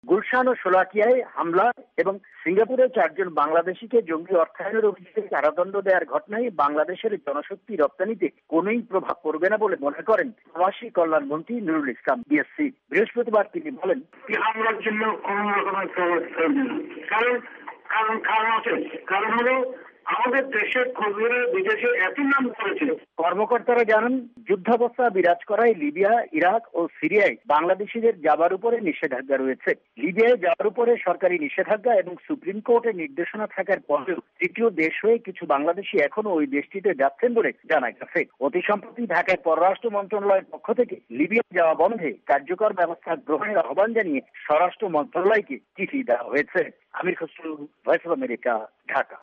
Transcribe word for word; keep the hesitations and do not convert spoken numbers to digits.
গুলশান ও শোলাকিয়ায় হামলা এবং সিঙ্গাপুরে চারজন বাংলাদেশিকে জঙ্গি অর্থায়নের অভিযোগে কারাদণ্ড দেওয়ার ঘটনায় বাংলাদেশের জনশক্তি রপ্তানিতে কোনই প্রভাব পড়বে না বলে মনে করেন প্রবাসী কল্যাণ মন্ত্রী নুরুল ইসলাম বিএসসি। বৃহস্পতিবার তিনি বলেন, হামলার জন্য কোন রকমের প্রভাব পড়বে না। কারণ কারণ কারণ আছে কারণ হলো আমাদের দেশের খবরে বিদেশে এত নাম করেছে। কর্মকর্তারা জানান, যুদ্ধাবস্থা বিরাজ করায় লিবিয়া, ইরাক ও সিরিয়ায় বাংলাদেশিদের যাবার উপরে নিষেধাজ্ঞা রয়েছে। লিবিয়ায় যাওয়ার উপরে সরকারি নিষেধাজ্ঞা এবং সুপ্রিম কোর্টের নির্দেশনা থাকার পরেও তৃতীয় দেশ হয়ে কিছু বাংলাদেশি এখনো ওই দেশটিতে যাচ্ছেন বলে জানা গেছে। অতি সম্প্রতি ঢাকায় পররাষ্ট্র মন্ত্রণালয়ের পক্ষ থেকে লিবিয়া যাওয়া বন্ধে কার্যকর ব্যবস্থা গ্রহণের আহ্বান জানিয়ে স্বরাষ্ট্র মন্ত্রণালয়কে চিঠি দেওয়া হয়েছে। Amir Khasru, voice of America, Dhaka.